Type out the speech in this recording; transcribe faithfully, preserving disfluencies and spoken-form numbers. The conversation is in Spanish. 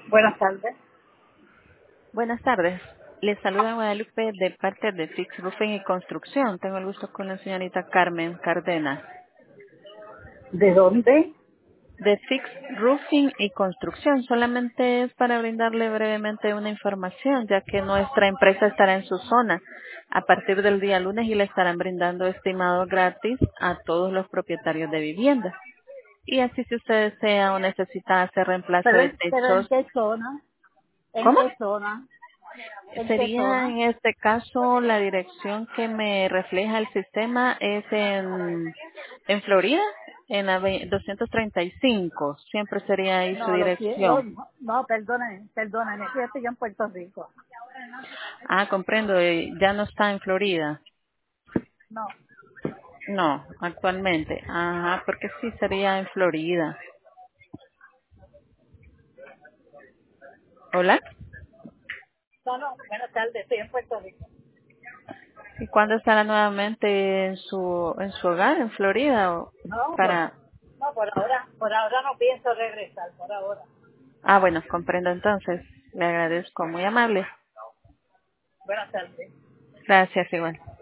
Buenas tardes. Buenas tardes. Les saluda Guadalupe de parte de Fix Roofing y Construcción. Tengo el gusto con la señorita Carmen Cárdenas. ¿De dónde? De Fix Roofing y Construcción. Solamente es para brindarle brevemente una información, ya que nuestra empresa estará en su zona a partir del día lunes y le estarán brindando estimado gratis a todos los propietarios de viviendas. Y así si usted desea o necesita hacer reemplazo ¿Pero, de en- pero en techos. qué zona? ¿En ¿Cómo? qué zona? ¿En qué Sería zona? en este caso la dirección que me refleja el sistema es en, en Florida, en la ve- doscientos treinta y cinco. Siempre sería ahí su No, lo siento. dirección. No, no, perdónenme, perdónenme. Yo estoy en Puerto Rico. Ah, comprendo. eh, Ya no está en Florida. No, No, actualmente. Ajá, porque sí sería en Florida. Hola. no, no. Buenas tardes, estoy en Puerto Rico. ¿Y cuándo estará nuevamente en su en su hogar en Florida o No, por, para? no, por ahora, por ahora no pienso regresar, por ahora. Ah, bueno, comprendo entonces. Le agradezco, muy amable. Buenas tardes. Gracias, igual.